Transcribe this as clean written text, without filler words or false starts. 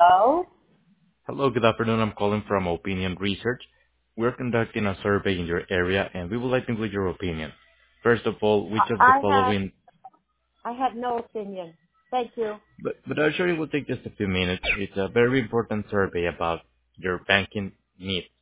Oh, Hello, good afternoon. I'm calling from Opinion Research. We're conducting a survey in your area, and we would like to include your opinion. First of all, which of the I have following, I have no opinion. Thank you. but I'm sure it will take just a few minutes. It's a very important survey about your banking needs.